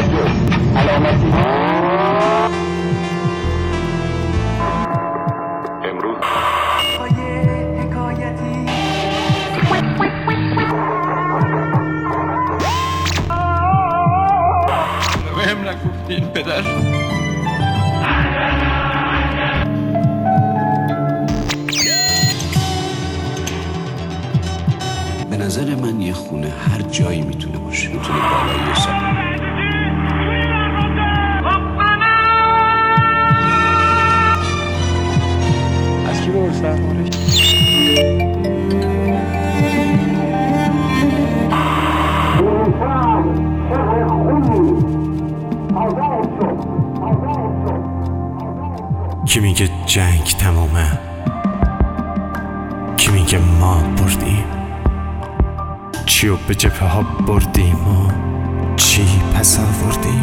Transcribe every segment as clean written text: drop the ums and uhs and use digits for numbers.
علامتی امروز حکایتی بهم نگفتین پدر. به نظر من یه خونه هر جایی میتونه باشه، میتونه بالای سالن. از کی بپرسم آرش؟ کی میگه جنگ تمومه؟ کی میگه ما بردیم؟ چیو به جبهه ها بردیم و چی پس آوردیم؟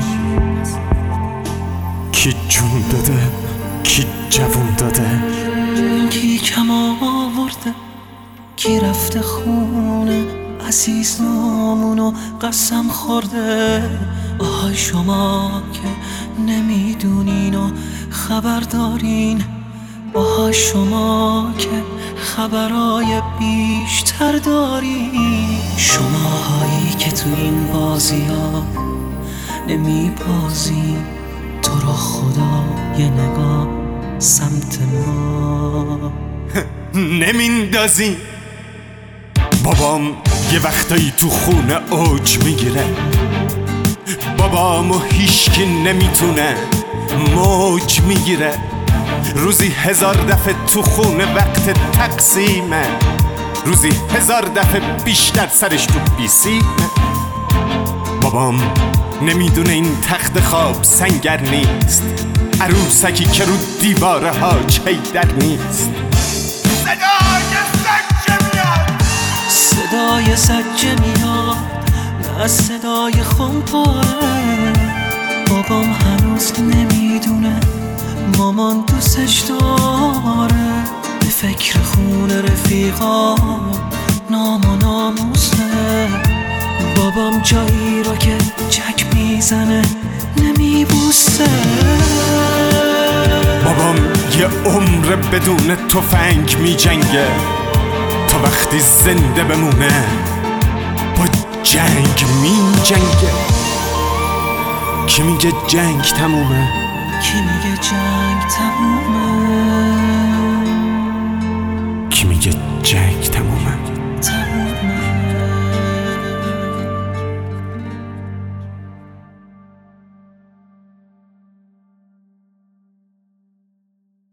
کی جون داده؟ کی جوون داده؟ کی کم آورده؟ کی رفته خونه عزیز نامونو قسم خورده؟ آهای شما که نمیدونین و خبر دارین، آهای شما که خبرای بیشتر دارین، شماهایی که تو این بازی ها نمی بازین، تو رو خدا یه نگاه سمت ما نمیندازی. بابام یه وقتایی تو خونه اوج میگیره، بابامو هیچکی نمیتونه موج میگیره. روزی 1000 دفعه تو خونه وقت تقسیمه، روزی 1000 دفعه بیشتر سرش تو بیسیمه. بابام نمیدونه این تخت خواب سنگر نیست، عروسکی که رو دیواره ها چیدر نیست. صدای زجه میاد، نه صدای خونپاره. بابام هنوز نمیدونه مامان دوستش داره، به فکر خونه رفیقا نام و ناموسه. بابام جایی رو که چک میزنه نمیبوسه. بابام یه عمر بدون تفنگ میجنگه تا وقتی زنده بمونه با جنگ میجنگه. کی میگه جنگ تمومه؟ کی میگه جنگ تمومه؟